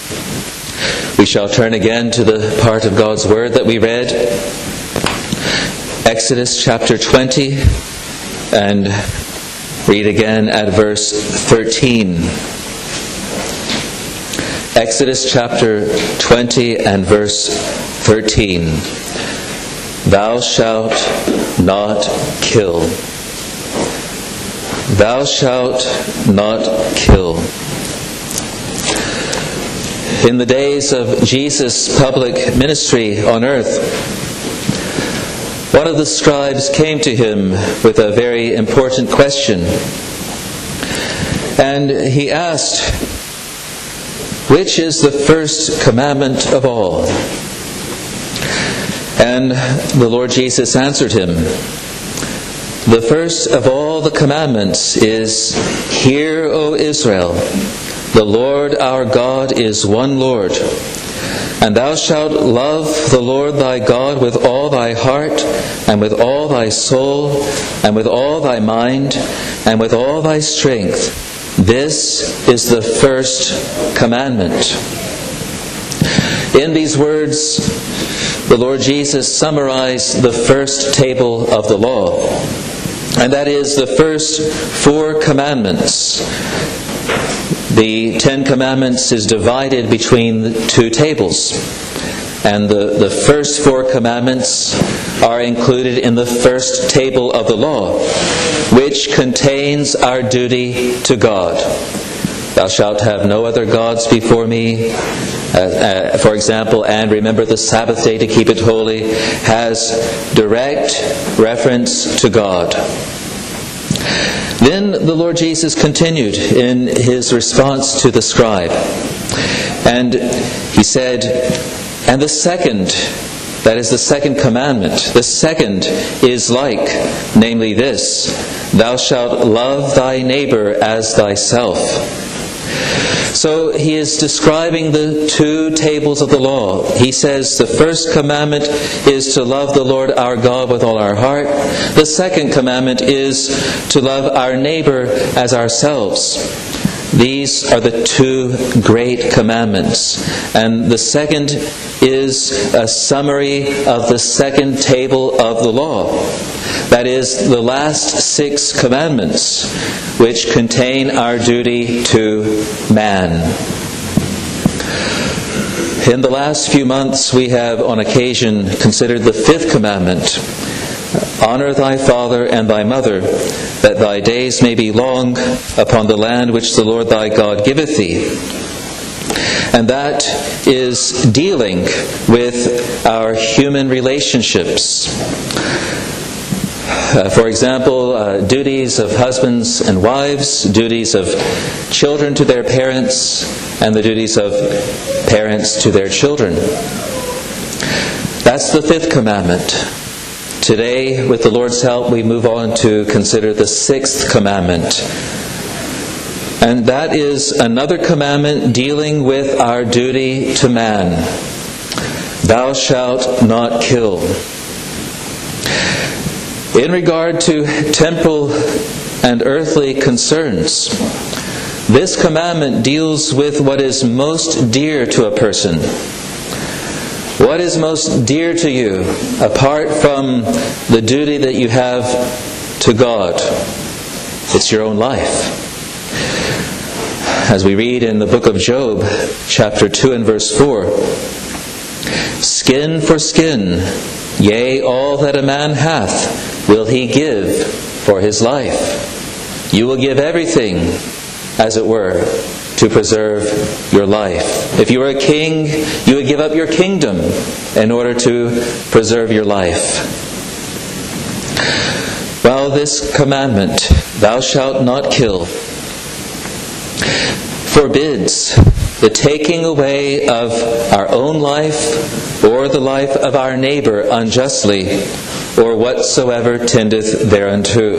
We shall turn again to the part of God's Word that we read, Exodus chapter 20, and read again at verse 13. Exodus chapter 20 and verse 13. Thou shalt not kill. Thou shalt not kill. In the days of Jesus' public ministry on earth, one of the scribes came to him with a very important question. And he asked, "Which is the first commandment of all?" And the Lord Jesus answered him, "The first of all the commandments is, Hear, O Israel, the Lord our God is one Lord. And thou shalt love the Lord thy God with all thy heart, and with all thy soul, and with all thy mind, and with all thy strength. This is the first commandment." In these words, the Lord Jesus summarized the first table of the law, and that is the first 4 commandments. The 10 Commandments is divided between 2 tables. And the first 4 commandments are included in the first table of the law, which contains our duty to God. Thou shalt have no other gods before me, for example, and remember the Sabbath day to keep it holy, has direct reference to God. Then the Lord Jesus continued in his response to the scribe. And he said, "And the second, that is the second commandment, the second is like, namely this, thou shalt love thy neighbor as thyself." So he is describing the 2 tables of the law. He says the first commandment is to love the Lord our God with all our heart. The second commandment is to love our neighbor as ourselves. These are the 2 great commandments. And the second is a summary of the second table of the law. That is, the last 6 commandments, which contain our duty to man. In the last few months, we have on occasion considered the 5th commandment. Honor thy father and thy mother, that thy days may be long upon the land which the Lord thy God giveth thee. And that is dealing with our human relationships. For example, duties of husbands and wives, duties of children to their parents, and the duties of parents to their children. That's the 5th commandment. Today, with the Lord's help, we move on to consider the 6th commandment. And that is another commandment dealing with our duty to man. Thou shalt not kill. In regard to temporal and earthly concerns, this commandment deals with what is most dear to a person. What is most dear to you, apart from the duty that you have to God? It's your own life. As we read in the book of Job, chapter 2 and verse 4, "Skin for skin, yea, all that a man hath, will he give for his life." You will give everything, as it were, to preserve your life. If you were a king, you would give up your kingdom in order to preserve your life. Well, this commandment, thou shalt not kill, forbids the taking away of our own life or the life of our neighbor unjustly, or whatsoever tendeth thereunto.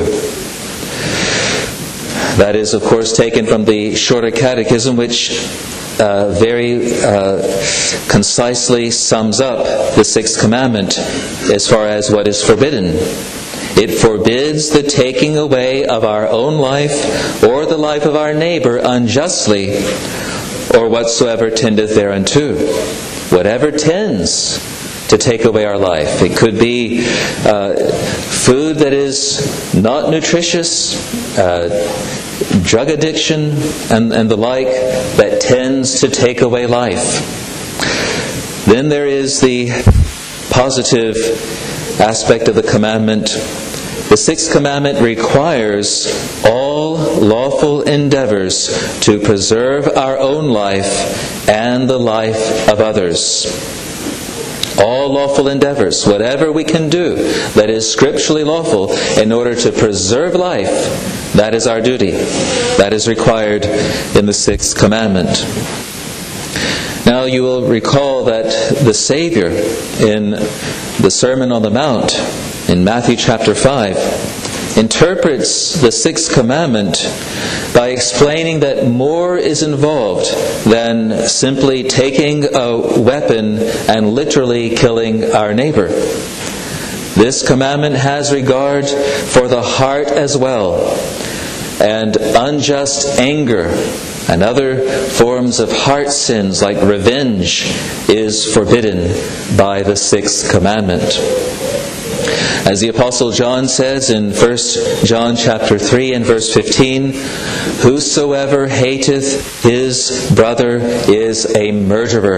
That is, of course, taken from the Shorter Catechism, which very concisely sums up the 6th commandment as far as what is forbidden. It forbids the taking away of our own life or the life of our neighbor unjustly, or whatsoever tendeth thereunto. Whatever tends to take away our life. It could be food that is not nutritious, drug addiction, and the like, that tends to take away life. Then there is the positive aspect of the commandment. The sixth commandment requires all lawful endeavors to preserve our own life and the life of others. All lawful endeavors, whatever we can do that is scripturally lawful in order to preserve life, that is our duty. That is required in the sixth commandment. Now you will recall that the Savior in the Sermon on the Mount in Matthew chapter 5 interprets the sixth commandment by explaining that more is involved than simply taking a weapon and literally killing our neighbor. This commandment has regard for the heart as well, and unjust anger and other forms of heart sins like revenge is forbidden by the sixth commandment. As the Apostle John says in 1 John chapter 3 and verse 15, "Whosoever hateth his brother is a murderer."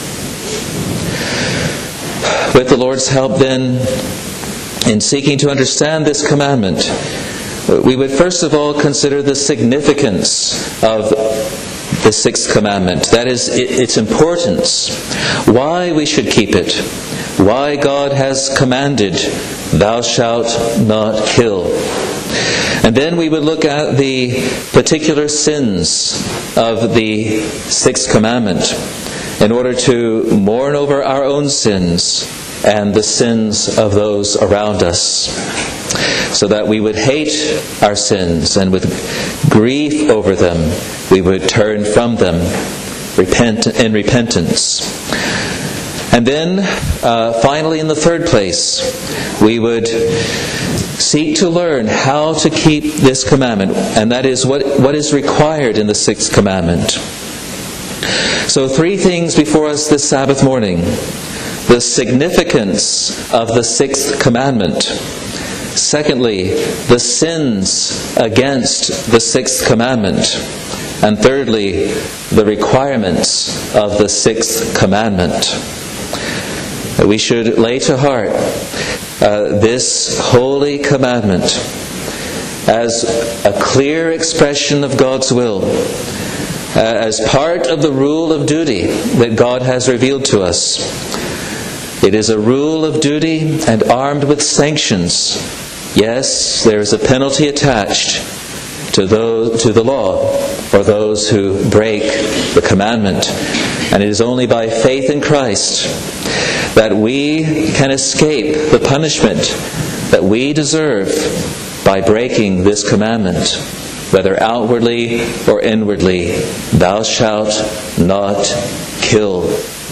With the Lord's help then, in seeking to understand this commandment, we would first of all consider the significance of the sixth commandment. That is, its importance. Why we should keep it. Why God has commanded, "Thou shalt not kill." And then we would look at the particular sins of the sixth commandment in order to mourn over our own sins and the sins of those around us, so that we would hate our sins, and with grief over them we would turn from them in repentance. And then, finally, in the third place, we would seek to learn how to keep this commandment, and that is what is required in the sixth commandment. So 3 things before us this Sabbath morning. The significance of the sixth commandment. Secondly, the sins against the sixth commandment. And thirdly, the requirements of the sixth commandment. We should lay to heart this holy commandment as a clear expression of God's will, as part of the rule of duty that God has revealed to us. It is a rule of duty and armed with sanctions. Yes, there is a penalty attached to the law for those who break the commandment. And it is only by faith in Christ that we can escape the punishment that we deserve by breaking this commandment, whether outwardly or inwardly. "Thou shalt not kill."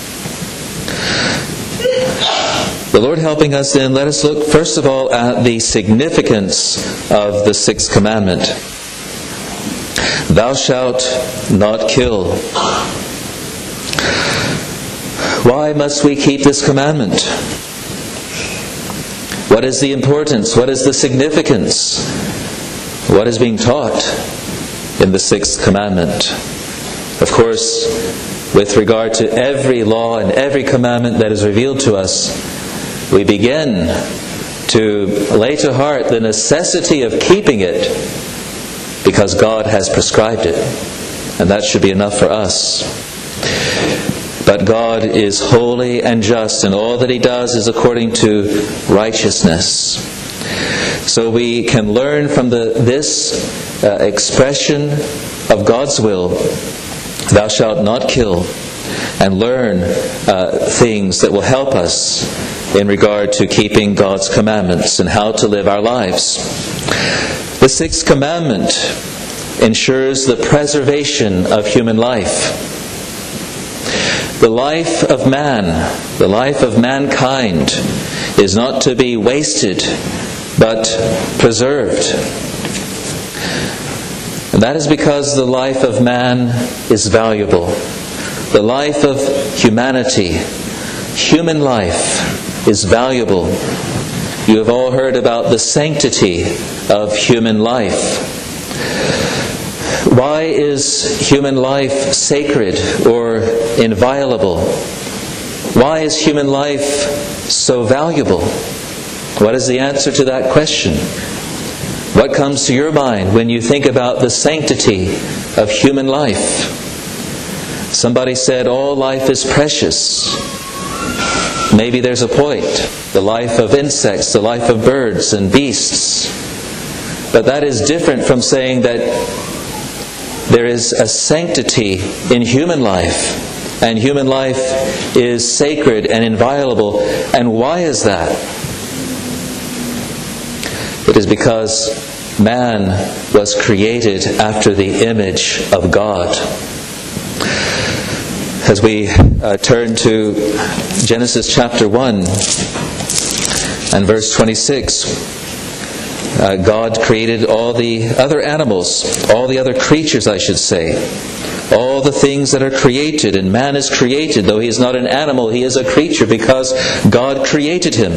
The Lord helping us then, let us look first of all at the significance of the sixth commandment. "Thou shalt not kill." Why must we keep this commandment? What is the importance? What is the significance? What is being taught in the sixth commandment? Of course, with regard to every law and every commandment that is revealed to us, we begin to lay to heart the necessity of keeping it because God has prescribed it. And that should be enough for us. But God is holy and just, and all that He does is according to righteousness. So we can learn from this expression of God's will, "Thou shalt not kill," and learn things that will help us in regard to keeping God's commandments and how to live our lives. The sixth commandment ensures the preservation of human life. The life of man, the life of mankind, is not to be wasted, but preserved. And that is because the life of man is valuable. The life of humanity, human life, is valuable. You have all heard about the sanctity of human life. Why is human life sacred or inviolable? Why is human life so valuable? What is the answer to that question? What comes to your mind when you think about the sanctity of human life? Somebody said all life is precious. Maybe there's a point. The life of insects, the life of birds and beasts. But that is different from saying that there is a sanctity in human life, and human life is sacred and inviolable. And why is that? It is because man was created after the image of God. As we turn to Genesis chapter 1 and verse 26, God created all the other animals, all the other creatures, I should say, all the things that are created. And man is created. Though he is not an animal, he is a creature because God created him.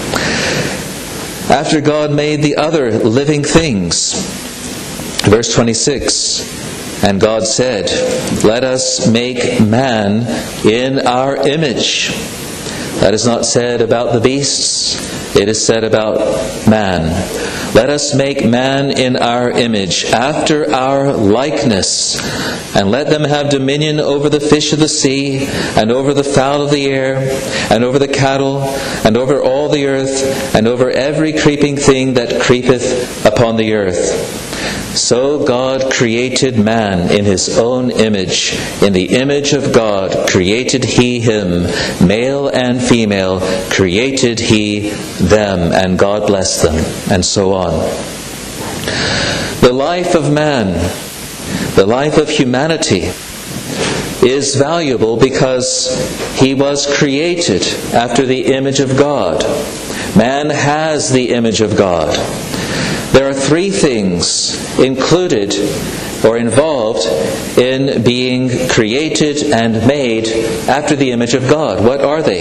After God made the other living things, verse 26, and God said, "Let us make man in our image." That is not said about the beasts. It is said about man. "Let us make man in our image, after our likeness, and let them have dominion over the fish of the sea, and over the fowl of the air, and over the cattle, and over all the earth, and over every creeping thing that creepeth upon the earth." So God created man in his own image. In the image of God created he him. Male and female created he them. And God blessed them. And so on. The life of man, the life of humanity, is valuable because he was created after the image of God. Man has the image of God. There are three things included or involved in being created and made after the image of God. What are they?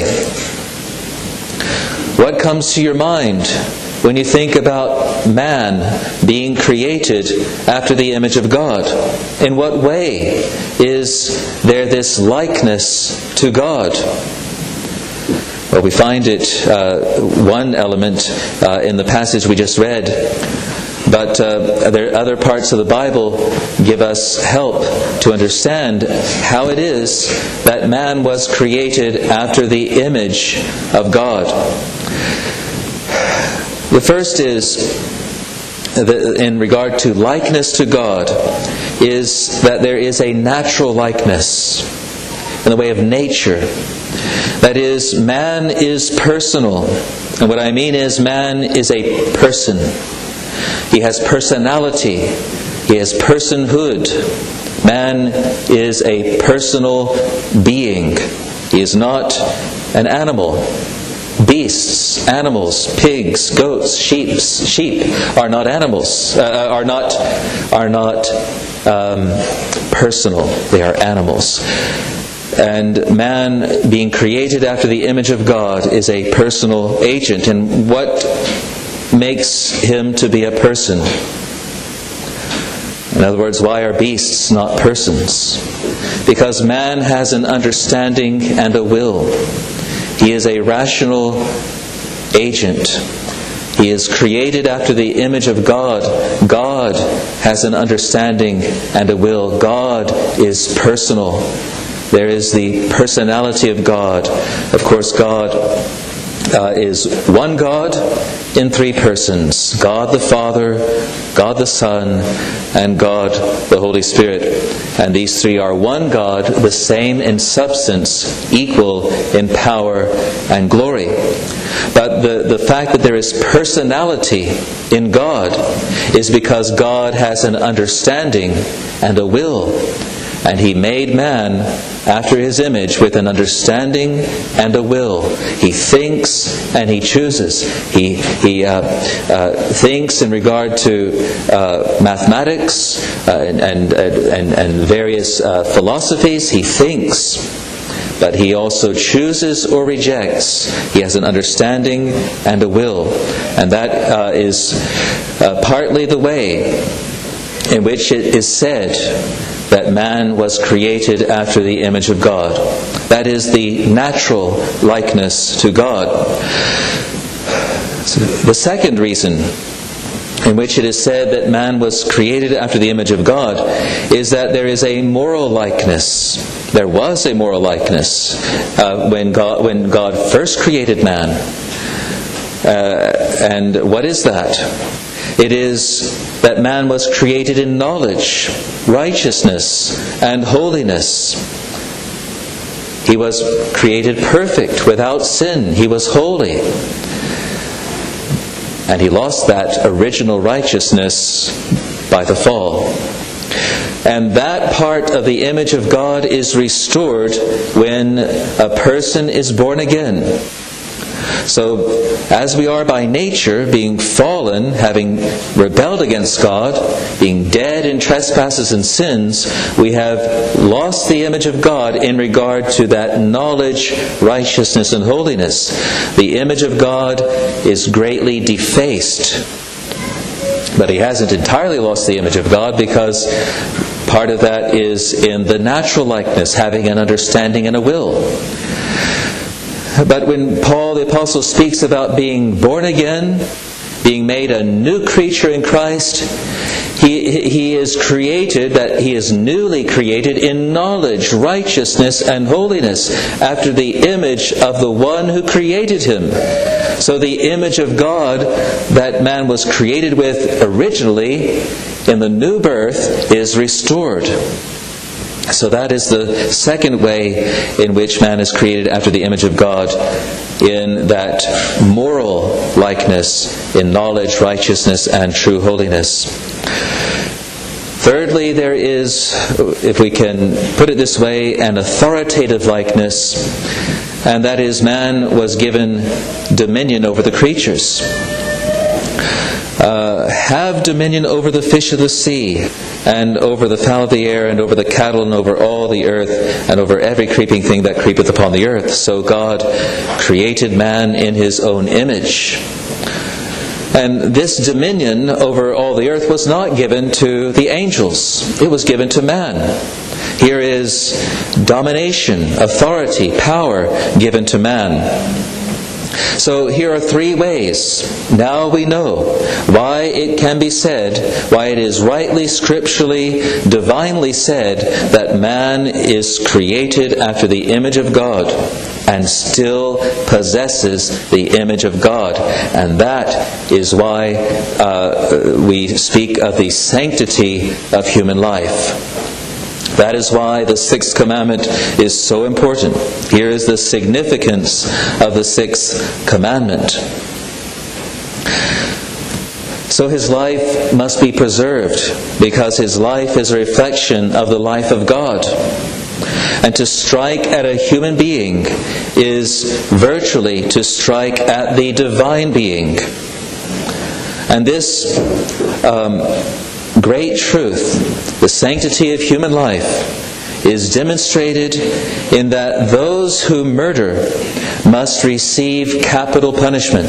What comes to your mind when you think about man being created after the image of God? In what way is there this likeness to God? Well, we find it, one element in the passage we just read, but there are other parts of the Bible give us help to understand how it is that man was created after the image of God. The first is, in regard to likeness to God, is that there is a natural likeness in the way of nature. That is, man is personal. And what I mean is, man is a person. He has personality. He has personhood. Man is a personal being. He is not an animal. Beasts, animals, pigs, goats, sheep are not animals. Are not personal. They are animals. And man, being created after the image of God, is a personal agent. And what makes him to be a person? In other words, why are beasts not persons? Because man has an understanding and a will. He is a rational agent. He is created after the image of God. God has an understanding and a will. God is personal. There is the personality of God. Of course, God is one God in three persons. God the Father, God the Son, and God the Holy Spirit. And these three are one God, the same in substance, equal in power and glory. But the fact that there is personality in God is because God has an understanding and a will. And he made man after his image with an understanding and a will. He thinks and he chooses. He thinks in regard to mathematics and various philosophies. He thinks. But he also chooses or rejects. He has an understanding and a will. And that is partly the way in which it is said that man was created after the image of God. That is the natural likeness to God. The second reason in which it is said that man was created after the image of God is that there is a moral likeness. There was a moral likeness when God first created man. And what is that? It is that man was created in knowledge, righteousness, and holiness. He was created perfect, without sin. He was holy. And he lost that original righteousness by the fall. And that part of the image of God is restored when a person is born again. So, as we are by nature, being fallen, having rebelled against God, being dead in trespasses and sins, we have lost the image of God in regard to that knowledge, righteousness, and holiness. The image of God is greatly defaced. But he hasn't entirely lost the image of God, because part of that is in the natural likeness, having an understanding and a will. But when Paul the Apostle speaks about being born again, being made a new creature in Christ, he is created, that he is newly created in knowledge, righteousness, and holiness, after the image of the one who created him. So the image of God that man was created with originally in the new birth is restored. So that is the second way in which man is created after the image of God, in that moral likeness, in knowledge, righteousness, and true holiness. Thirdly, there is, if we can put it this way, an authoritative likeness, and that is man was given dominion over the creatures. Have dominion over the fish of the sea, and over the fowl of the air, and over the cattle, and over all the earth, and over every creeping thing that creepeth upon the earth. So God created man in his own image. And this dominion over all the earth was not given to the angels. It was given to man. Here is domination, authority, power given to man. So here are three ways. Now we know why it can be said, why it is rightly, scripturally, divinely said that man is created after the image of God and still possesses the image of God. And that is why we speak of the sanctity of human life. That is why the sixth commandment is so important. Here is the significance of the sixth commandment. So his life must be preserved, because his life is a reflection of the life of God. And to strike at a human being is virtually to strike at the divine being. And this great truth, the sanctity of human life, is demonstrated in that those who murder must receive capital punishment.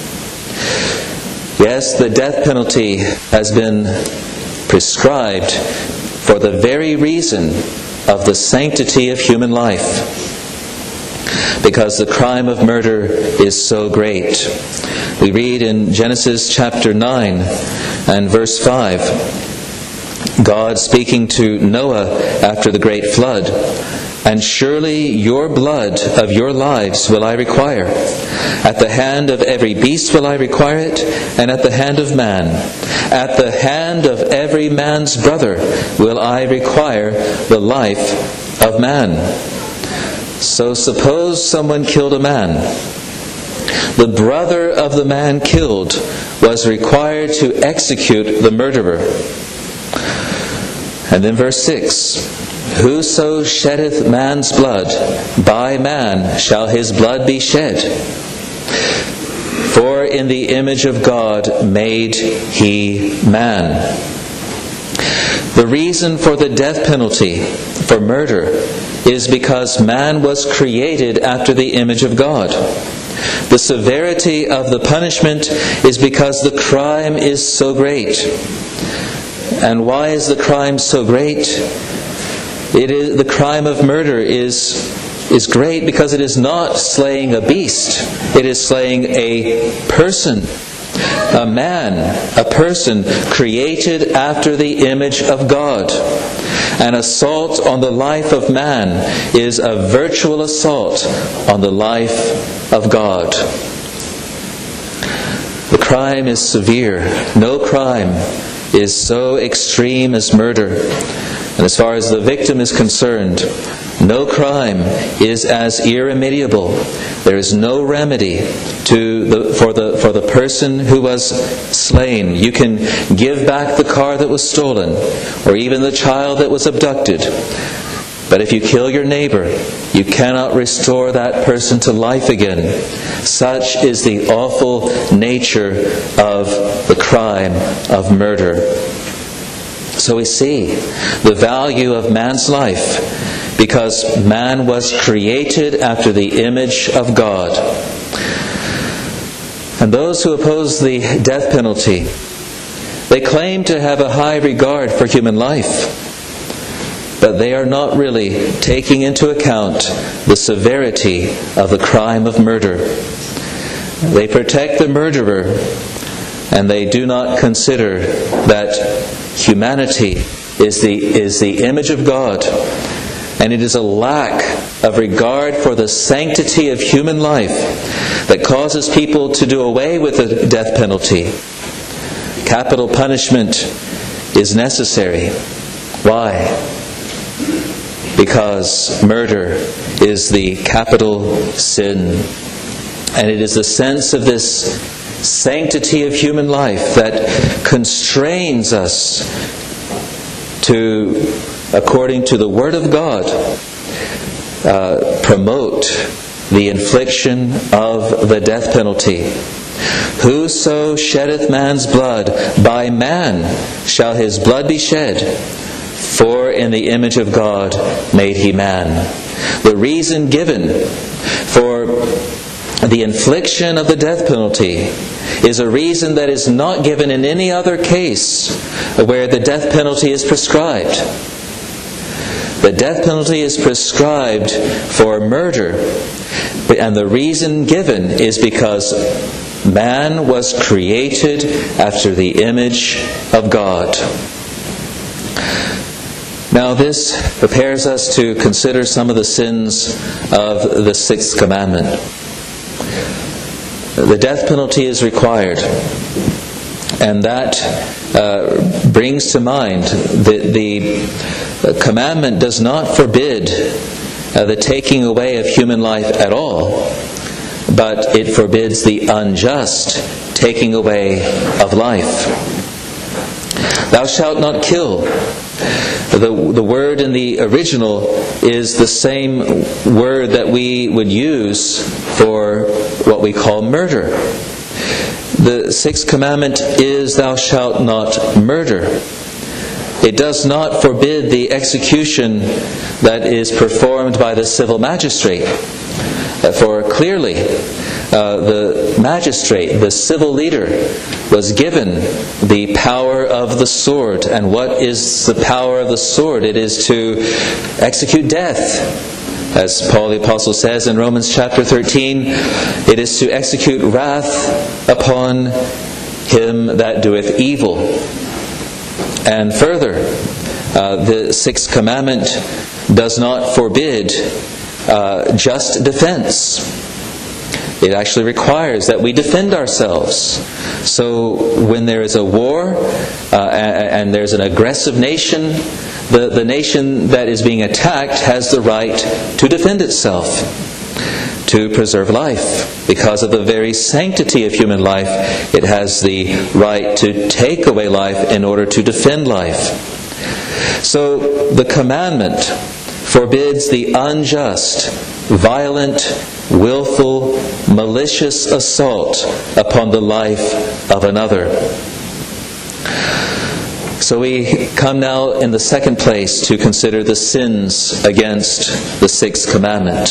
Yes, the death penalty has been prescribed for the very reason of the sanctity of human life, because the crime of murder is so great. We read in Genesis chapter 9 and verse 5, God speaking to Noah after the great flood, "And surely your blood of your lives will I require. At the hand of every beast will I require it, and at the hand of man. At the hand of every man's brother will I require the life of man." So suppose someone killed a man. The brother of the man killed was required to execute the murderer. And then verse 6, Whoso sheddeth man's blood, by man shall his blood be shed. For in the image of God made he man. The reason for the death penalty for murder is because man was created after the image of God. The severity of the punishment is because the crime is so great. And why is the crime so great? The crime of murder is great because it is not slaying a beast. It is slaying a person, a man, a person created after the image of God. An assault on the life of man is a virtual assault on the life of God. The crime is severe. No crime is so extreme as murder. And as far as the victim is concerned, no crime is as irremediable. There is no remedy for the person who was slain. You can give back the car that was stolen, or even the child that was abducted. But if you kill your neighbor, you cannot restore that person to life again. Such is the awful nature of the crime of murder. So we see the value of man's life because man was created after the image of God. And those who oppose the death penalty, they claim to have a high regard for human life. But they are not really taking into account the severity of the crime of murder. They protect the murderer, and they do not consider that humanity is the image of God, and it is a lack of regard for the sanctity of human life that causes people to do away with the death penalty. Capital punishment is necessary. Why? Because murder is the capital sin. And it is the sense of this sanctity of human life that constrains us to, according to the Word of God, promote the infliction of the death penalty. Whoso sheddeth man's blood, by man shall his blood be shed. For in the image of God made he man. The reason given for the infliction of the death penalty is a reason that is not given in any other case where the death penalty is prescribed. The death penalty is prescribed for murder, and the reason given is because man was created after the image of God. Now this prepares us to consider some of the sins of the sixth commandment. The death penalty is required, and that brings to mind that the commandment does not forbid the taking away of human life at all, but it forbids the unjust taking away of life. Thou shalt not kill. The word in the original is the same word that we would use for what we call murder. The sixth commandment is thou shalt not murder. It does not forbid the execution that is performed by the civil magistrate. For clearly, the magistrate, the civil leader, was given the power of the sword. And what is the power of the sword? It is to execute death. As Paul the Apostle says in Romans chapter 13, it is to execute wrath upon him that doeth evil. And further, the sixth commandment does not forbid just defense. It actually requires that we defend ourselves. So when there is a war and there's an aggressive nation, the nation that is being attacked has the right to defend itself, to preserve life. Because of the very sanctity of human life, it has the right to take away life in order to defend life. So the commandment forbids the unjust, violent, willful, malicious assault upon the life of another. So we come now in the second place to consider the sins against the sixth commandment.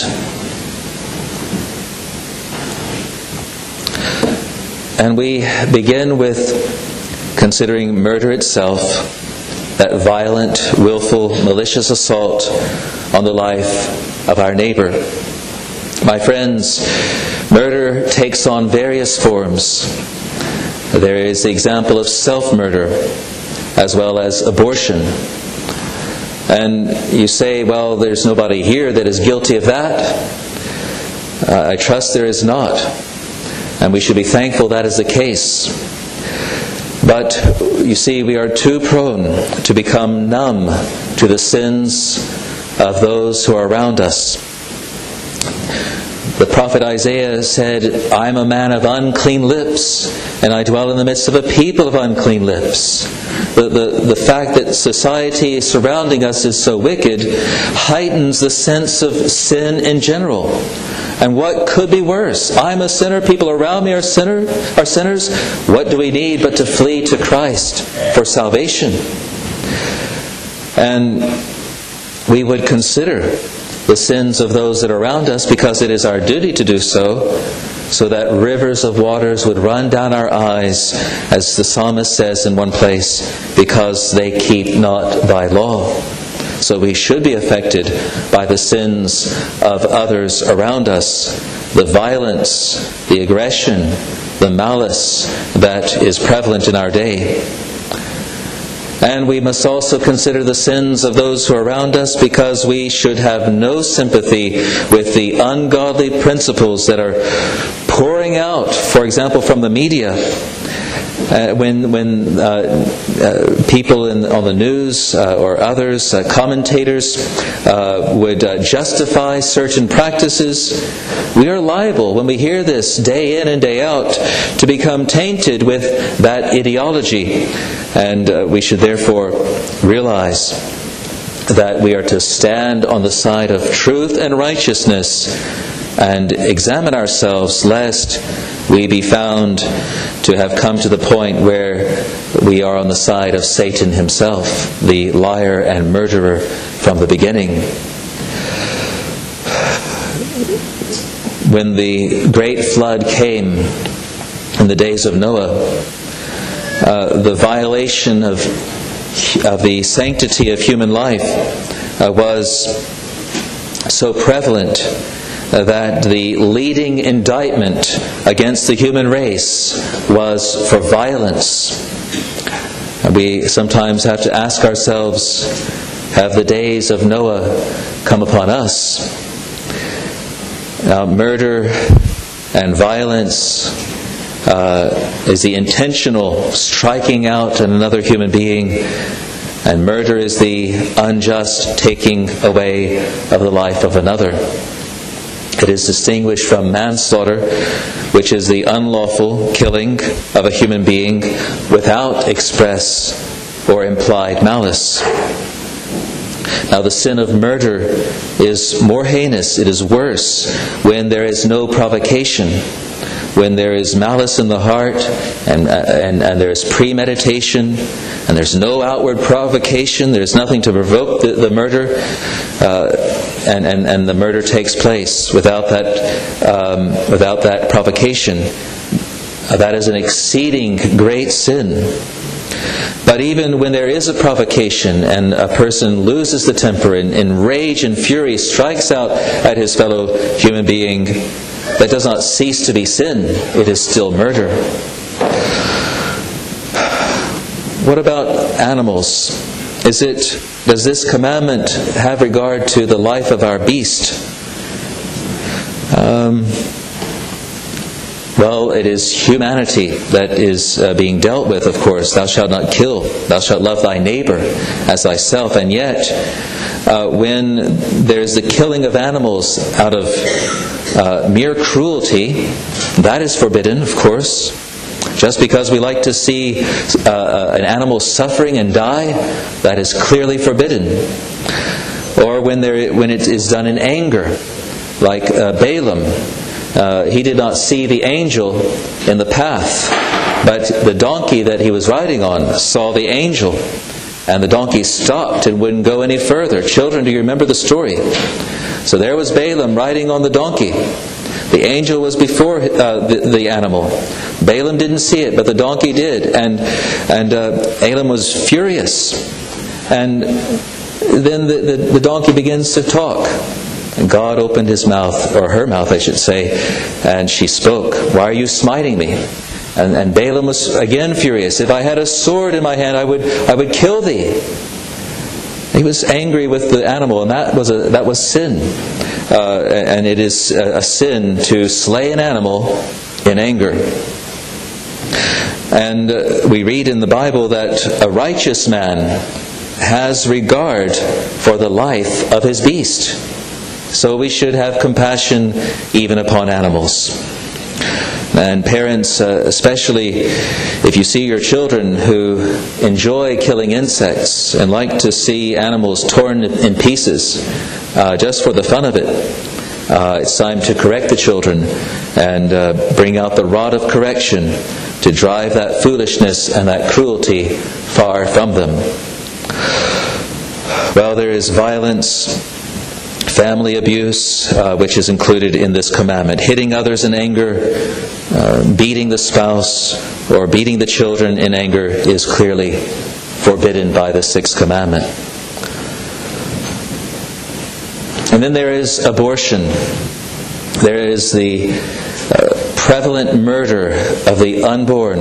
And we begin with considering murder itself, that violent, willful, malicious assault on the life of our neighbor. My friends, murder takes on various forms. There is the example of self-murder, as well as abortion. And you say, well, there's nobody here that is guilty of that. I trust there is not. And we should be thankful that is the case. But you see, we are too prone to become numb to the sins of those who are around us. The prophet Isaiah said, I am a man of unclean lips, and I dwell in the midst of a people of unclean lips. The fact that society surrounding us is so wicked heightens the sense of sin in general. And what could be worse? I'm a sinner, people around me are sinners. What do we need but to flee to Christ for salvation? And we would consider the sins of those that are around us, because it is our duty to do so that rivers of waters would run down our eyes, as the psalmist says in one place, because they keep not thy law. So we should be affected by the sins of others around us, the violence, the aggression, the malice that is prevalent in our day. And we must also consider the sins of those who are around us, because we should have no sympathy with the ungodly principles that are pouring out, for example, from the media. When people on the news or others, commentators, would justify certain practices, we are liable, when we hear this day in and day out, to become tainted with that ideology. And we should therefore realize that we are to stand on the side of truth and righteousness and examine ourselves, lest we be found to have come to the point where we are on the side of Satan himself, the liar and murderer from the beginning. When the great flood came in the days of Noah, the violation of the sanctity of human life was so prevalent that the leading indictment against the human race was for violence. We sometimes have to ask ourselves, have the days of Noah come upon us? Murder and violence is the intentional striking out at another human being, and murder is the unjust taking away of the life of another. It is distinguished from manslaughter, which is the unlawful killing of a human being without express or implied malice. Now, the sin of murder is more heinous, it is worse, when there is no provocation, when there is malice in the heart, and there is premeditation, and there's no outward provocation, there's nothing to provoke the murder, and the murder takes place without that provocation. That is an exceeding great sin. But even when there is a provocation and a person loses the temper and in rage and fury strikes out at his fellow human being, that does not cease to be sin. It is still murder. What about animals? Does this commandment have regard to the life of our beast? Well, it is humanity that is being dealt with, of course. Thou shalt not kill. Thou shalt love thy neighbor as thyself. And yet, when there's the killing of animals out of mere cruelty, that is forbidden, of course. Just because we like to see an animal suffering and die, that is clearly forbidden. Or when it is done in anger, like Balaam. He did not see the angel in the path, but the donkey that he was riding on saw the angel, and the donkey stopped and wouldn't go any further. Children, do you remember the story? So there was Balaam riding on the donkey. The angel was before the animal. Balaam didn't see it, but the donkey did, and Balaam was furious. And then the donkey begins to talk. And God opened his mouth, or her mouth I should say, and she spoke. "Why are you smiting me?" And Balaam was again furious. "If I had a sword in my hand, I would kill thee." He was angry with the animal, and that was sin. And it is a sin to slay an animal in anger. And we read in the Bible that a righteous man has regard for the life of his beast. So we should have compassion even upon animals. And parents, especially if you see your children who enjoy killing insects and like to see animals torn in pieces just for the fun of it, it's time to correct the children and bring out the rod of correction to drive that foolishness and that cruelty far from them. Well, there is violence, family abuse, which is included in this commandment. Hitting others in anger, beating the spouse, or beating the children in anger is clearly forbidden by the sixth commandment. And then there is abortion. There is the prevalent murder of the unborn.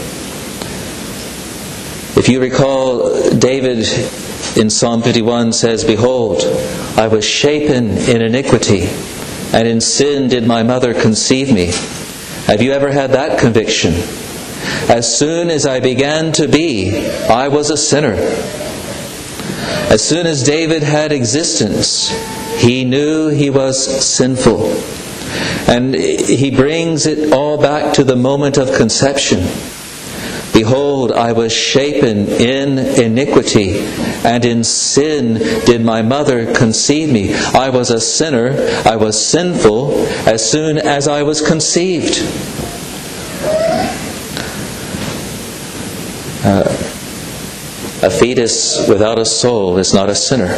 If you recall, David in Psalm 51 says, "Behold, I was shapen in iniquity, and in sin did my mother conceive me." Have you ever had that conviction? As soon as I began to be, I was a sinner. As soon as David had existence, he knew he was sinful. And he brings it all back to the moment of conception. "Behold, I was shapen in iniquity, and in sin did my mother conceive me." I was a sinner, I was sinful as soon as I was conceived. A fetus without a soul is not a sinner.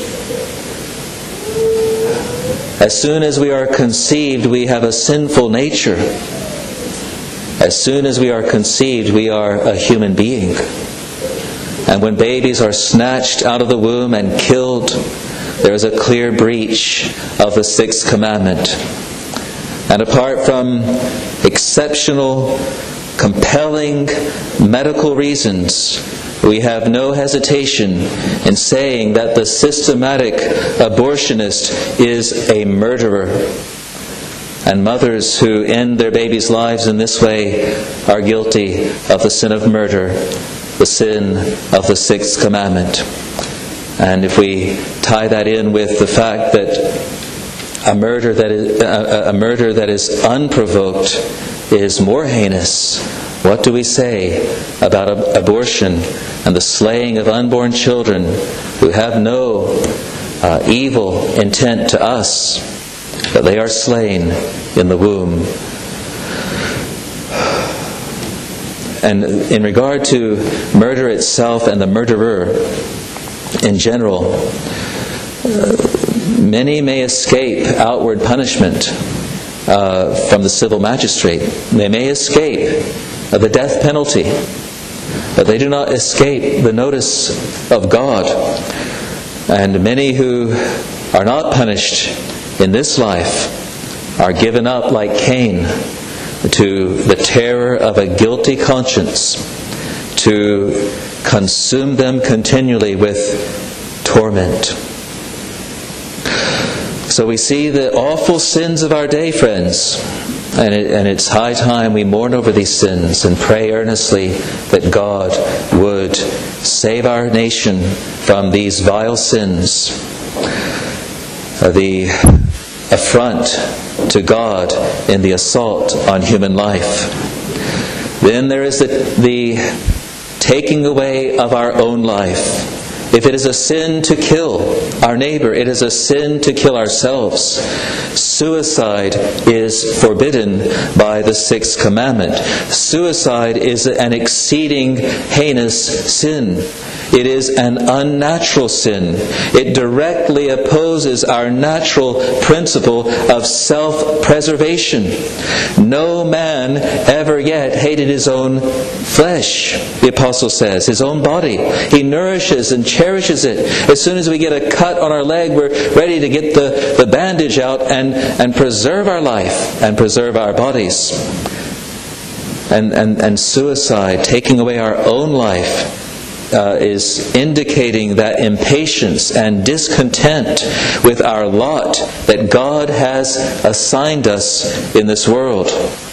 As soon as we are conceived, we have a sinful nature. As soon as we are conceived, we are a human being. And when babies are snatched out of the womb and killed, there is a clear breach of the sixth commandment. And apart from exceptional, compelling medical reasons, we have no hesitation in saying that the systematic abortionist is a murderer. And mothers who end their babies' lives in this way are guilty of the sin of murder, the sin of the sixth commandment. And if we tie that in with the fact that a murder that is unprovoked is more heinous, what do we say about abortion and the slaying of unborn children who have no evil intent to us, but they are slain in the womb? And in regard to murder itself and the murderer in general, many may escape outward punishment from the civil magistrate. They may escape the death penalty, but they do not escape the notice of God. And many who are not punished in this life are given up like Cain to the terror of a guilty conscience, to consume them continually with torment. So we see the awful sins of our day, friends, and it's high time we mourn over these sins and pray earnestly that God would save our nation from these vile sins. The affront to God in the assault on human life. Then there is the taking away of our own life. If it is a sin to kill our neighbor, it is a sin to kill ourselves. Suicide is forbidden by the sixth commandment. Suicide is an exceeding heinous sin. It is an unnatural sin. It directly opposes our natural principle of self-preservation. No man ever yet hated his own flesh, the apostle says, his own body. He nourishes and cherishes it. As soon as we get a cut on our leg, we're ready to get the bandage out and preserve our life and preserve our bodies. And suicide, taking away our own life, is indicating that impatience and discontent with our lot that God has assigned us in this world.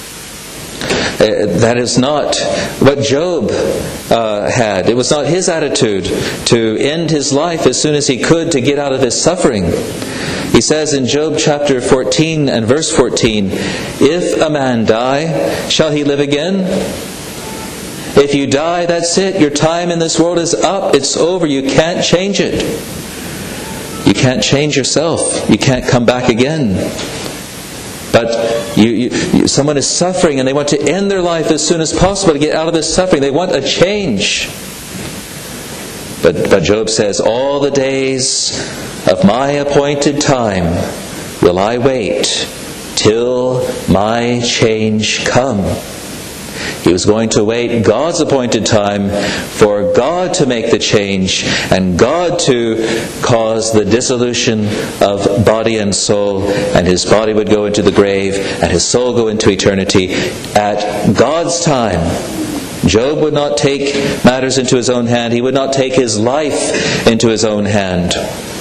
That is not what Job had. It was not his attitude to end his life as soon as he could to get out of his suffering. He says in Job chapter 14 and verse 14, "If a man die, shall he live again? If you die, that's it. Your time in this world is up. It's over. You can't change it. You can't change yourself. You can't come back again." But someone is suffering and they want to end their life as soon as possible to get out of this suffering. They want a change. But Job says, "All the days of my appointed time will I wait till my change come." He was going to wait God's appointed time for God to make the change and God to cause the dissolution of body and soul, and his body would go into the grave and his soul go into eternity at God's time. Job would not take matters into his own hand. He would not take his life into his own hand.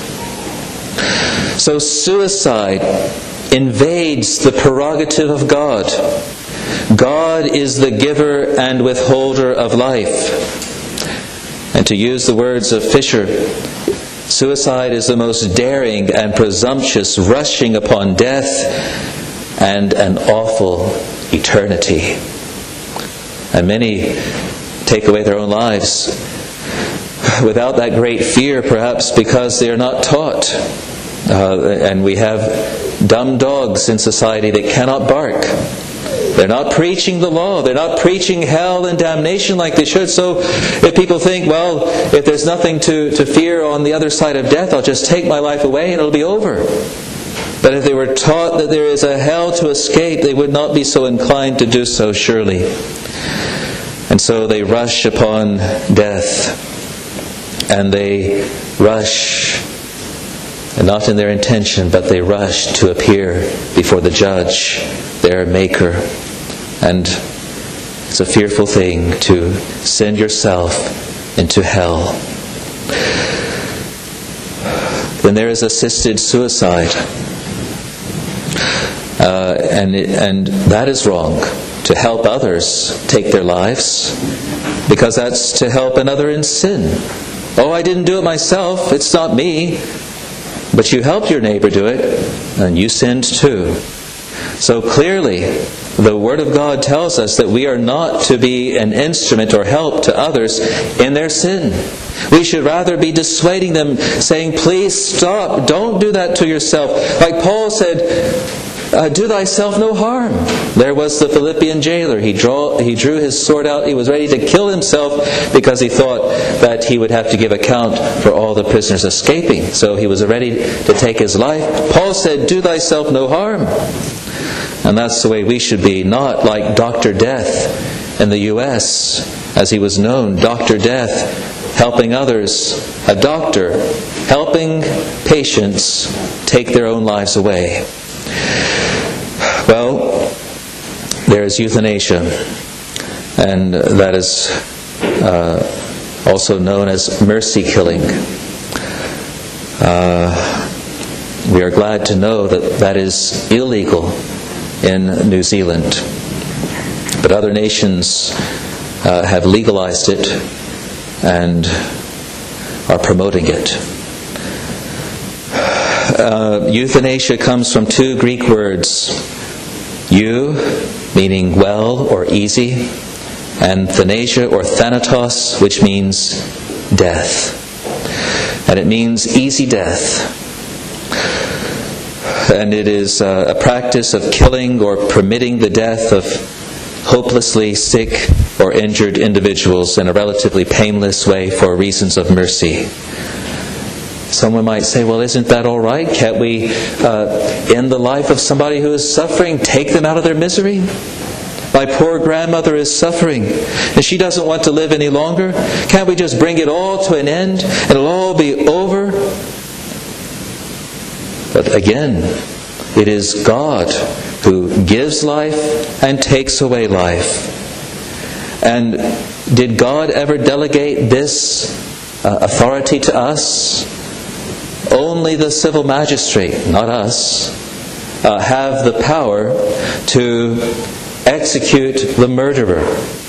So suicide invades the prerogative of God. God is the giver and withholder of life. And to use the words of Fisher, suicide is the most daring and presumptuous rushing upon death and an awful eternity. And many take away their own lives without that great fear, perhaps because they are not taught. And we have dumb dogs in society that cannot bark. They're not preaching the law. They're not preaching hell and damnation like they should. So if people think, well, if there's nothing to fear on the other side of death, I'll just take my life away and it'll be over. But if they were taught that there is a hell to escape, they would not be so inclined to do so, surely. And so they rush upon death. And they rush, and not in their intention, but they rush to appear before the judge, their Maker. And it's a fearful thing to send yourself into hell. Then there is assisted suicide. And that is wrong, to help others take their lives, because that's to help another in sin. Oh, I didn't do it myself, it's not me. But you helped your neighbor do it, and you sinned too. So clearly, the Word of God tells us that we are not to be an instrument or help to others in their sin. We should rather be dissuading them, saying, please stop, don't do that to yourself. Like Paul said, do thyself no harm. There was the Philippian jailer. He drew his sword out. He was ready to kill himself because he thought that he would have to give account for all the prisoners escaping. So he was ready to take his life. Paul said, do thyself no harm. And that's the way we should be, not like Dr. Death in the U.S., as he was known. Dr. Death, helping others, a doctor, helping patients take their own lives away. Well, there is euthanasia, and that is also known as mercy killing. We are glad to know that that is illegal in New Zealand. But other nations have legalized it and are promoting it. Euthanasia comes from two Greek words. Eu, meaning well or easy, and Thanasia or Thanatos, which means death. And it means easy death. And it is a practice of killing or permitting the death of hopelessly sick or injured individuals in a relatively painless way for reasons of mercy. Someone might say, well, isn't that all right? Can't we end the life of somebody who is suffering, take them out of their misery? My poor grandmother is suffering, and she doesn't want to live any longer. Can't we just bring it all to an end, and it'll all be over? But again, it is God who gives life and takes away life. And did God ever delegate this authority to us? Only the civil magistrate, not us, have the power to execute the murderer.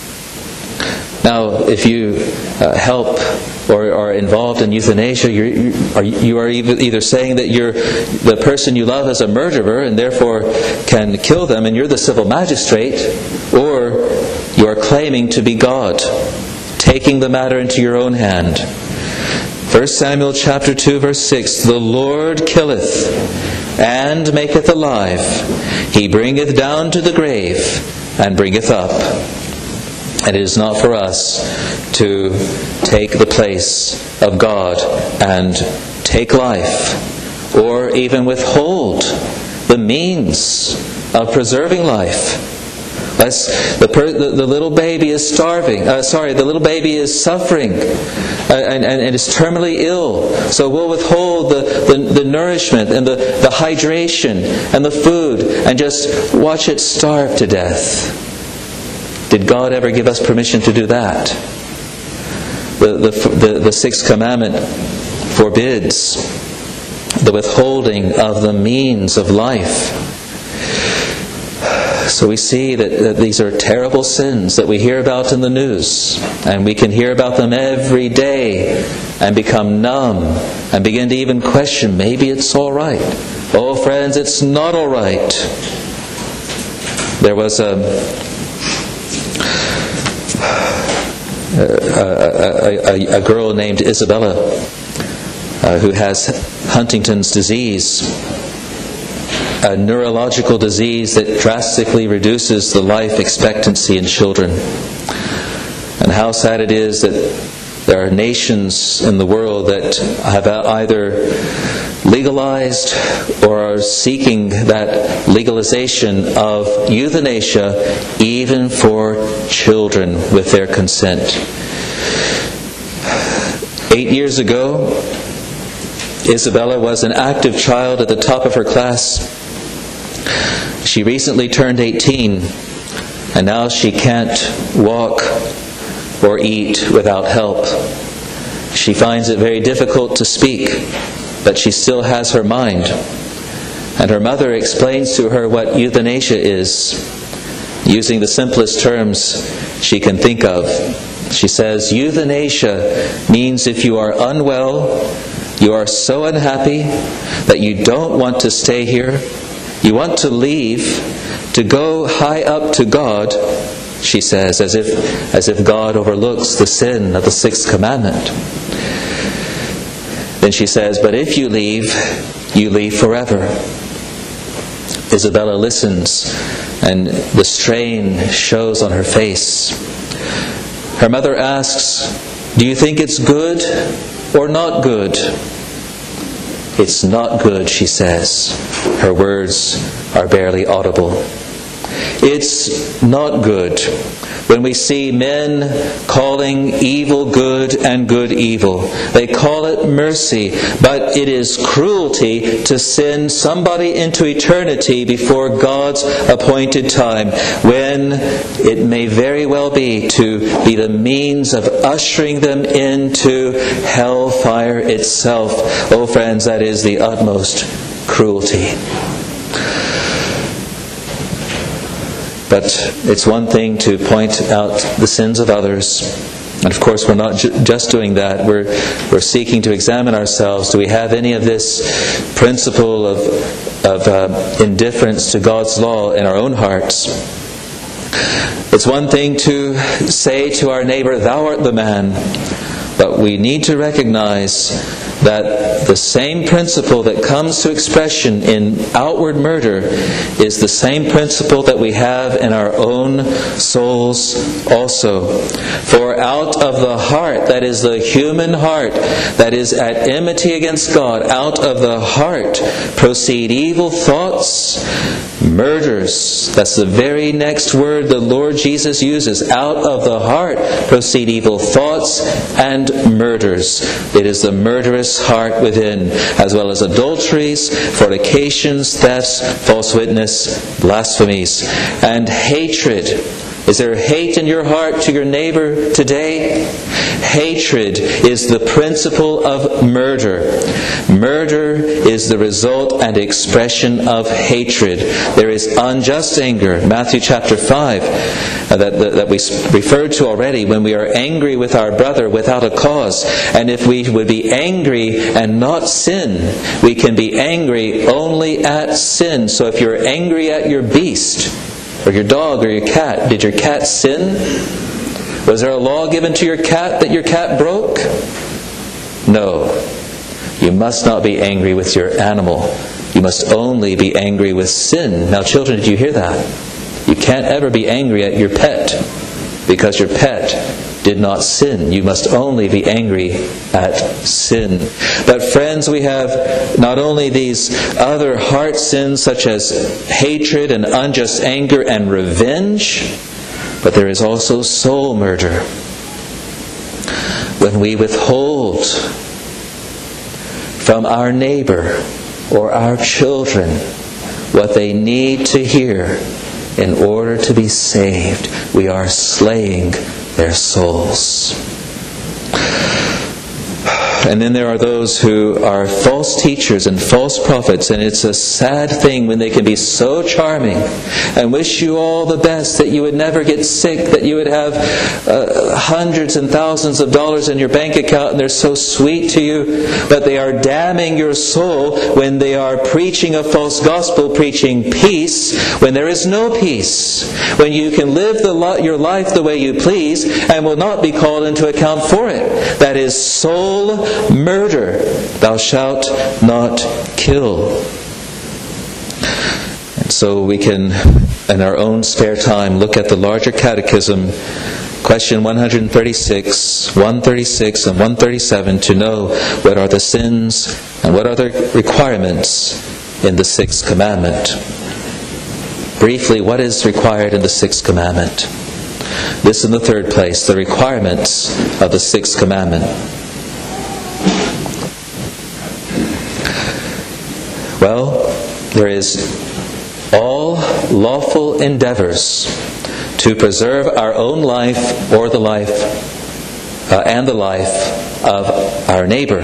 Now, if you help or are involved in euthanasia, you are either saying that the person you love is a murderer and therefore can kill them and you're the civil magistrate, or you are claiming to be God, taking the matter into your own hand. 1 Samuel chapter 2 verse 6, the Lord killeth and maketh alive. He bringeth down to the grave and bringeth up. And it is not for us to take the place of God and take life, or even withhold the means of preserving life. The little baby is starving. The little baby is suffering and is terminally ill. So we'll withhold the nourishment and the hydration and the food and just watch it starve to death. Did God ever give us permission to do that? The sixth commandment forbids the withholding of the means of life. So we see that these are terrible sins that we hear about in the news, and we can hear about them every day and become numb and begin to even question, maybe it's all right. Oh friends, it's not all right. There was a girl named Isabella who has Huntington's disease, a neurological disease that drastically reduces the life expectancy in children. And how sad it is that there are nations in the world that have either legalized or are seeking that legalization of euthanasia even for children with their consent. 8 years ago, Isabella was an active child at the top of her class. She recently turned 18, and now she can't walk or eat without help. She finds it very difficult to speak, but she still has her mind. And her mother explains to her what euthanasia is, using the simplest terms she can think of. She says, euthanasia means if you are unwell, you are so unhappy that you don't want to stay here, you want to leave, to go high up to God, she says, as if God overlooks the sin of the sixth commandment. Then she says, but if you leave forever. Isabella listens, and the strain shows on her face. Her mother asks, do you think it's good or not good? It's not good, she says. Her words are barely audible. It's not good when we see men calling evil good and good evil. They call it mercy, but it is cruelty to send somebody into eternity before God's appointed time, when it may very well be to be the means of ushering them into hellfire itself. Oh friends, that is the utmost cruelty. But it's one thing to point out the sins of others. And of course we're not just doing that. We're seeking to examine ourselves. Do we have any of this principle of indifference to God's law in our own hearts? It's one thing to say to our neighbor, "Thou art the man," but we need to recognize that the same principle that comes to expression in outward murder is the same principle that we have in our own souls also. For out of the heart, that is the human heart, that is at enmity against God, out of the heart proceed evil thoughts, murders. That's the very next word the Lord Jesus uses. Out of the heart proceed evil thoughts and murders. It is the murderous heart within, as well as adulteries, fornications, thefts, false witness, blasphemies, and hatred. Is there hate in your heart to your neighbor today? Hatred is the principle of murder. Murder is the result and expression of hatred. There is unjust anger, Matthew chapter 5, that we referred to already, when we are angry with our brother without a cause. And if we would be angry and not sin, we can be angry only at sin. So if you're angry at your beast, or your dog or your cat, did your cat sin? Was there a law given to your cat that your cat broke? No. You must not be angry with your animal. You must only be angry with sin. Now children, did you hear that? You can't ever be angry at your pet, because your pet did not sin. You must only be angry at sin. But friends, we have not only these other heart sins such as hatred and unjust anger and revenge, but there is also soul murder. When we withhold from our neighbor or our children what they need to hear in order to be saved, we are slaying their souls. And then there are those who are false teachers and false prophets, and it's a sad thing when they can be so charming and wish you all the best, that you would never get sick, that you would have hundreds and thousands of dollars in your bank account, and they're so sweet to you, but they are damning your soul when they are preaching a false gospel, preaching peace when there is no peace, when you can live your life the way you please and will not be called into account for it. That is soul murder. Thou shalt not kill. And so we can, in our own spare time, look at the larger catechism, question 136, 136, and 137, to know what are the sins and what are the requirements in the sixth commandment. Briefly, what is required in the sixth commandment? This in the third place, the requirements of the sixth commandment. Well, there is all lawful endeavors to preserve our own life or the life and the life of our neighbor.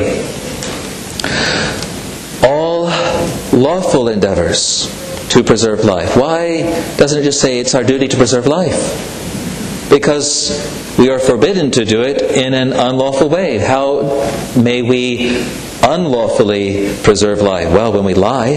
All lawful endeavors to preserve life. Why doesn't it just say it's our duty to preserve life? Because we are forbidden to do it in an unlawful way. How may we unlawfully preserve life? Well, when we lie,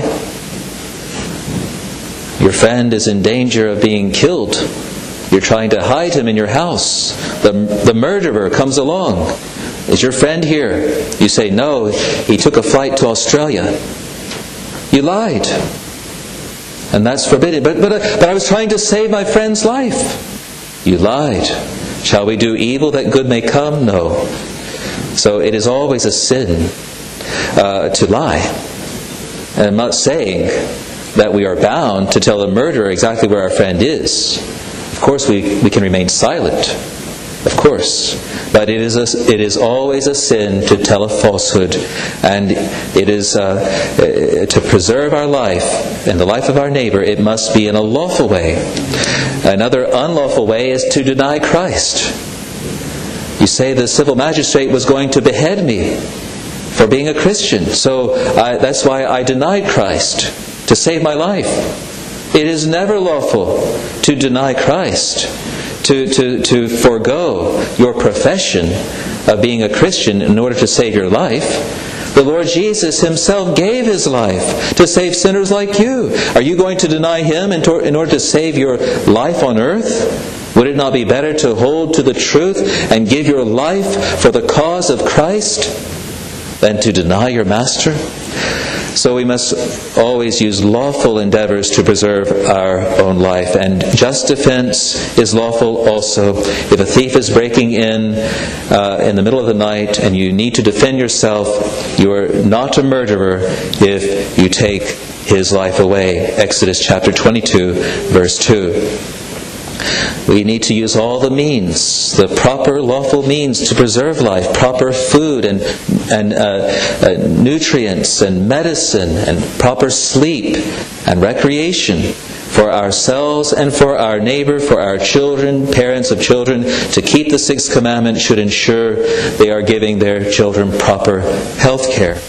your friend is in danger of being killed. You're trying to hide him in your house. The murderer comes along. Is your friend here? You say, no, he took a flight to Australia. You lied. And that's forbidden. But I was trying to save my friend's life. You lied. Shall we do evil that good may come? No. So it is always a sin to lie. And I'm not saying that we are bound to tell the murderer exactly where our friend is. Of course we can remain silent. Of course. But it is always a sin to tell a falsehood. And it is to preserve our life and the life of our neighbor, it must be in a lawful way. Another unlawful way is to deny Christ. You say the civil magistrate was going to behead me for being a Christian, so that's why I denied Christ, to save my life. It is never lawful to deny Christ, to forego your profession of being a Christian in order to save your life. The Lord Jesus himself gave his life to save sinners like you. Are you going to deny him in order to save your life on earth? Would it not be better to hold to the truth and give your life for the cause of Christ than to deny your master? So we must always use lawful endeavors to preserve our own life. And just defense is lawful also. If a thief is breaking in the middle of the night and you need to defend yourself, you are not a murderer if you take his life away. Exodus chapter 22, verse 2. We need to use all the means, the proper lawful means to preserve life, proper food and nutrients and medicine and proper sleep and recreation for ourselves and for our neighbor, for our children, parents of children. To keep the sixth commandment should ensure they are giving their children proper health care.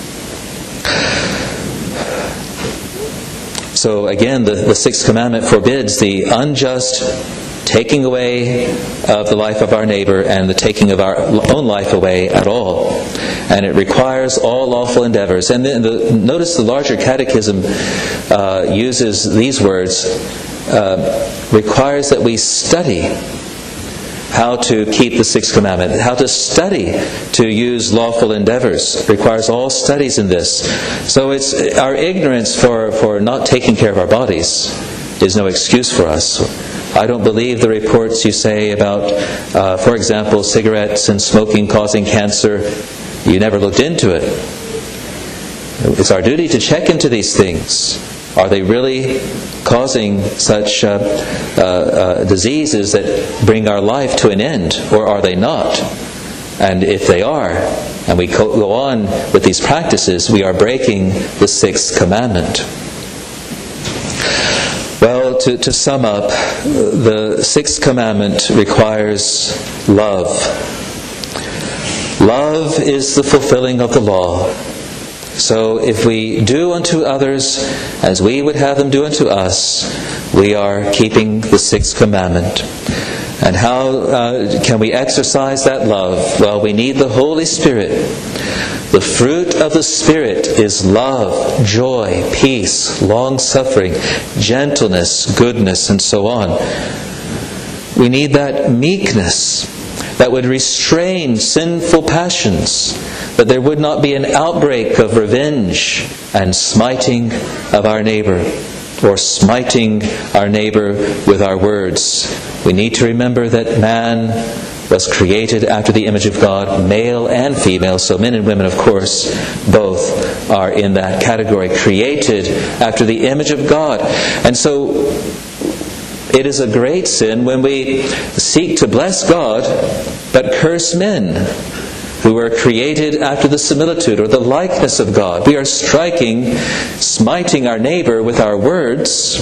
So again, the sixth commandment forbids the unjust taking away of the life of our neighbor and the taking of our own life away at all. And it requires all lawful endeavors. And notice the larger catechism uses these words, requires that we study how to keep the sixth commandment, how to study to use lawful endeavors. It requires all studies in this. So it's our ignorance for not taking care of our bodies is no excuse for us. I don't believe the reports you say about, for example, cigarettes and smoking causing cancer. You never looked into it. It's our duty to check into these things. Are they really causing such diseases that bring our life to an end, or are they not? And if they are, and we go on with these practices, we are breaking the sixth commandment. Well, to sum up, the sixth commandment requires love. Love is the fulfilling of the law. So if we do unto others as we would have them do unto us, we are keeping the sixth commandment. And how can we exercise that love? Well, we need the Holy Spirit. The fruit of the Spirit is love, joy, peace, long-suffering, gentleness, goodness, and so on. We need that meekness that would restrain sinful passions, that there would not be an outbreak of revenge and smiting of our neighbor, or smiting our neighbor with our words. We need to remember that man was created after the image of God, male and female, so men and women, of course, both are in that category, created after the image of God. And so it is a great sin when we seek to bless God but curse men who were created after the similitude or the likeness of God. We are smiting our neighbor with our words,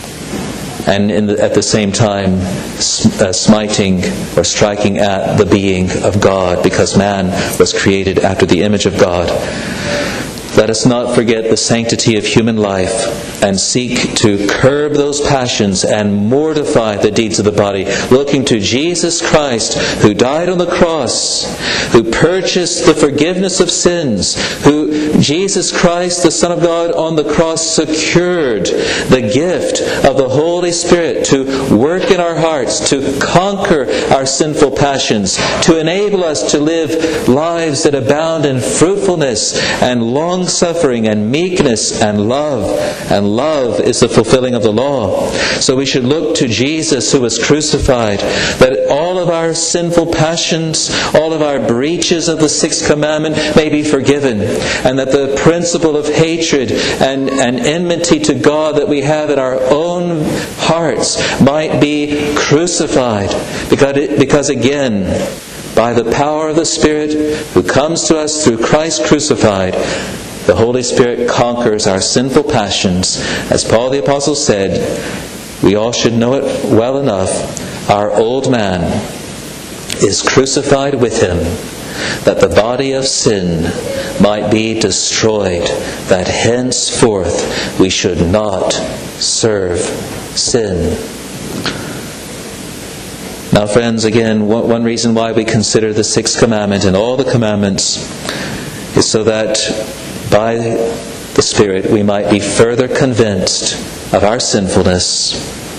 and at the same time smiting or striking at the being of God, because man was created after the image of God. Let us not forget the sanctity of human life and seek to curb those passions and mortify the deeds of the body, looking to Jesus Christ, who died on the cross, who purchased the forgiveness of sins, who Jesus Christ, the Son of God, on the cross secured the gift of the Holy Spirit to work in our hearts, to conquer our sinful passions, to enable us to live lives that abound in fruitfulness and long-suffering and meekness and love. And love is the fulfilling of the law. So we should look to Jesus who was crucified, that all of our sinful passions, all of our breaches of the sixth commandment may be forgiven, and that the principle of hatred and enmity to God that we have in our own hearts might be crucified. Because again, by the power of the Spirit who comes to us through Christ crucified, the Holy Spirit conquers our sinful passions. As Paul the Apostle said, we all should know it well enough, our old man is crucified with him, that the body of sin might be destroyed, that henceforth we should not serve sin. Now, friends, again, one reason why we consider the sixth commandment and all the commandments is so that by the Spirit we might be further convinced of our sinfulness.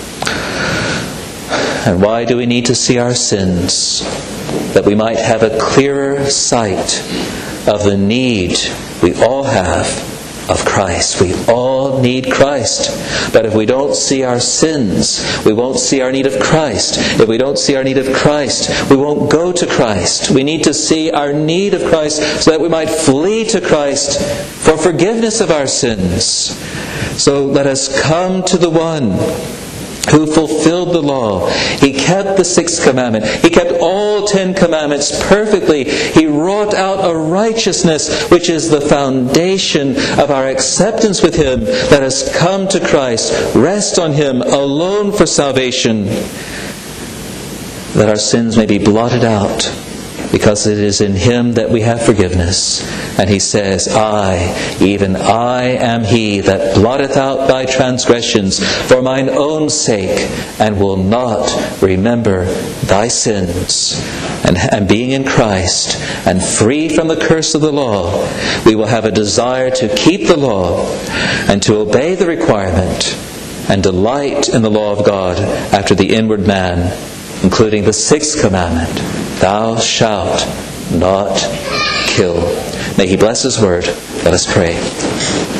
And why do we need to see our sins? That we might have a clearer sight of the need we all have of Christ. We all need Christ. But if we don't see our sins, we won't see our need of Christ. If we don't see our need of Christ, we won't go to Christ. We need to see our need of Christ so that we might flee to Christ for forgiveness of our sins. So let us come to the one who fulfilled the law. He kept the 6th commandment. He kept all 10 commandments perfectly. He wrought out a righteousness which is the foundation of our acceptance with Him. Let us come to Christ, rest on Him alone for salvation, that our sins may be blotted out, because it is in Him that we have forgiveness. And He says, I, even I am He that blotteth out thy transgressions for mine own sake, and will not remember thy sins. And being in Christ, and free from the curse of the law, we will have a desire to keep the law, and to obey the requirement, and delight in the law of God after the inward man, including the 6th commandment, thou shalt not kill. May He bless His word. Let us pray.